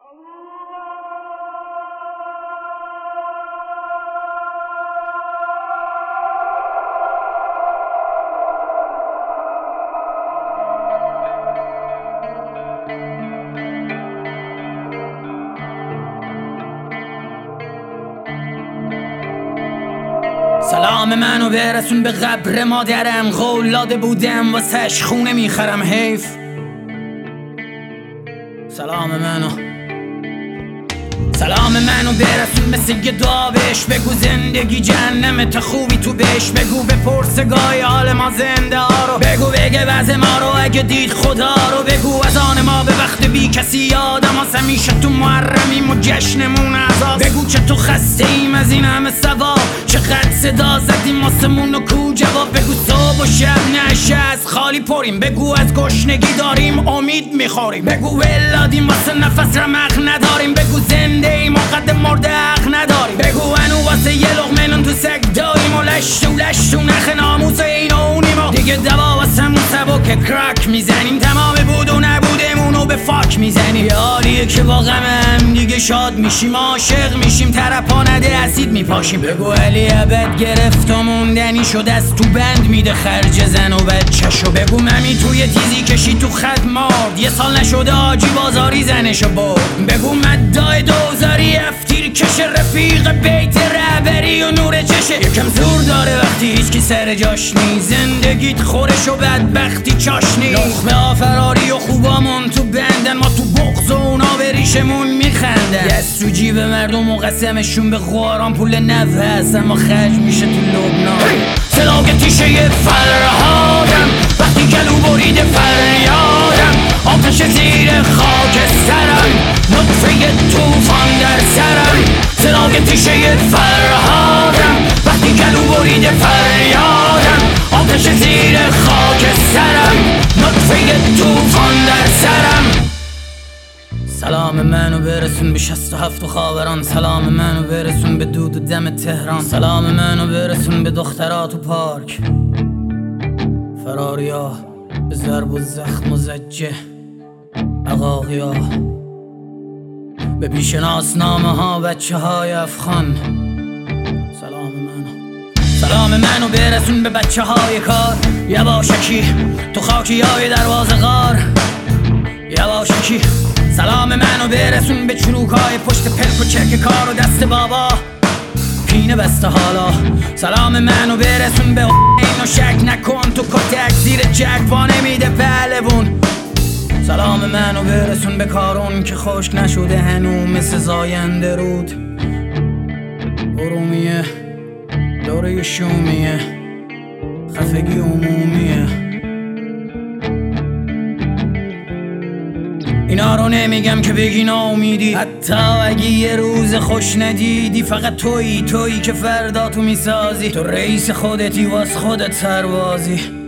سلام منو برسون به قبر مادرم، قولاده بودم واسش خونه میخرم حیف. سلام منو برسون مثل یه دعا بهش بگو زندگی جهنمت خوبی تو بهش بگو بپرس گاهی حال ما زنده ها رو بگو بگه وضع ما رو اگه دید خدا رو بگو از آن ما به وقت بی کسی یادم هست همیشه تو محرمیم و جشنمون عذاب بگو چه تو خسته ایم از این همه سواب چقدر صدا زدیم واسمون و کو جواب بگو صبح و شب نشه از خالی پریم بگو از گشنگی داریم امید میخوریم بگو ولادیم واسه نفس رمق نداریم بگو زنده ایم و قد مرده حق نداریم بگو انو واسه یه لقمه نون تو سگ داریم و لشتو نخ ناموس این و اونیم و دیگه دوا واسمون سبک کراک میزنیم تمام بود و نبودمونو به فاک میزنیم یه حالیه که با غم هم دیگه شاد میشیم عاشق میشیم ترپا نده اسید میپاشیم بگو علی ابد گرفت و موندنی شد از تو بند میده خرج زن و بچه‌شو بگو ممی توی تیزی کشی تو خط مرد یه سال نشده آجی بازاری زنشو برد بگو مدای دوزاری افتیر کش رفیق بیت رهبری و نور چشه یکم زور داره وقتی هیچکی سر جاش نی زندگیت خورش و بدبختی چاش نی لخمه ها فراری و خوبامون تو بندن ما تو بغض و اونا به ریشمون میخندن دست تو جیب مردم و قسمشون به خواران پول نو هست اما خرج میشه تو لبنان صداق تیشه فرهادم وقتی گلو بریده فریادم آتش زیر خاک سرم نطفه توفان در سرم صداق تیشه فرهادم وقتی گلو بریده فریادم آتش زیر خاک سرم نطفه توفان در سرم سلام منو برسون به 67 خاوران سلام منو برسون به دود و دم تهران سلام منو برسون به دخترات و پارک فراریا به ضرب و زخم و زجه عقاقیا به بیشناسنامه ها بچه های افغان سلام منو برسون به بچه های کار یواشکی تو خاکی های دروازه غار یواشکی سلام منو برسون به چروکای پشت پلک و چرک کار و دست بابا پینه بسته حالا سلام منو برسون به اینو شک نکن تو کتک زیر جک پا نمیده پهلوون سلام منو برسون به کارون که خشک نشده هنو مثل زاینده رود ارومیه دوره شومیه خفگی عمومیه اینا رو نمیگم که بگی ناامیدی حتی اگه یه روز خوش ندیدی فقط تویی که فردا تو میسازی تو رئیس خودتی واس خودت سربازی